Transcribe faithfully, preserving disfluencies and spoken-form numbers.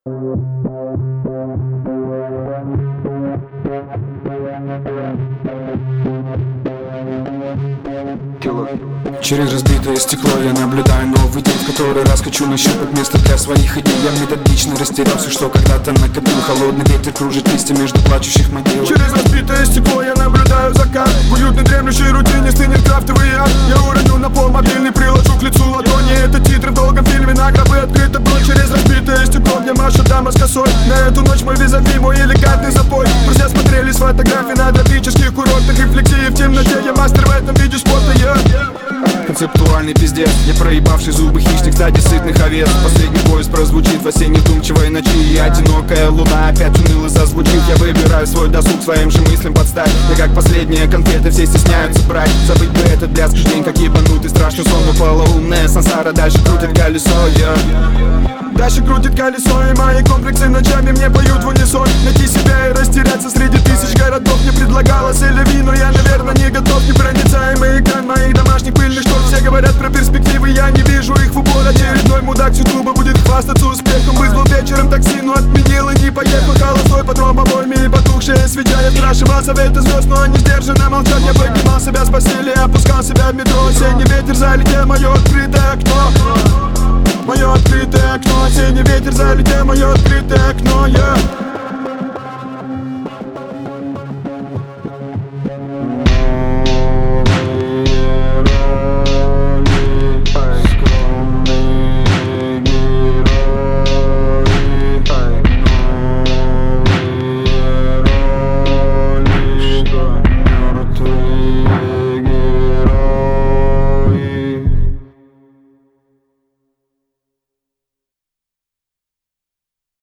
Через разбитое стекло я наблюдаю новый день, в который раз хочу нащупать место для своих идей. Я методично растерял все, что когда-то накопил. Холодный ветер кружит листья между плачущих могил. Через разбитое стекло я наблюдаю закат. В уютной дремлющей рутине стынет крафтовый ад. Я уроню на пол мобильный, приложу к лицу ладони. Это титры в долгом фильме, на гробы открыта бронь. Через разбитое стекло мне машет дама с косой. На эту ночь мой визави, мой элегантный запой. Друзья смотрели с фотографий на тропических курортах. Рефлексии в темноте, я мастер в этом виде спорта. Я концептуальный пиздец, я проебавший зубы хищник стади сытных овец. Последний поезд прозвучит в осенней тумчивой ночи, и одинокая луна опять уныло зазвучит. Я выбираю свой досуг, своим же мыслям подстать. Я как последние конфеты, все стесняются брать. Забыть бы этот блеск день, как ебанутый страшный сон. Но полоумная сансара дальше крутит колесо, yeah. Дальше крутит колесо, и мои комплексы ночами мне поют в унисон. Найти себя и растеряться среди тысяч городов мне предлагалось Элеви, но я, наверное, не готов. Непроницаемый экран моих домашних пыльных штор. Все говорят про перспективы, я не вижу их в упор. Очередной мудак с ютуба будет хвастаться успехом. Вызвал вечером такси, но отменил и не поехал. Холостой патрон обойми и потухшая свеча. Я спрашивал советы звезд, но они сдержанно молчат. Я поднимал себя с постели, опускал себя в метро. Осенний ветер залетел мое открытое окно. Мое открытое окно, осенний ветер залетел мое открытое окно, yeah.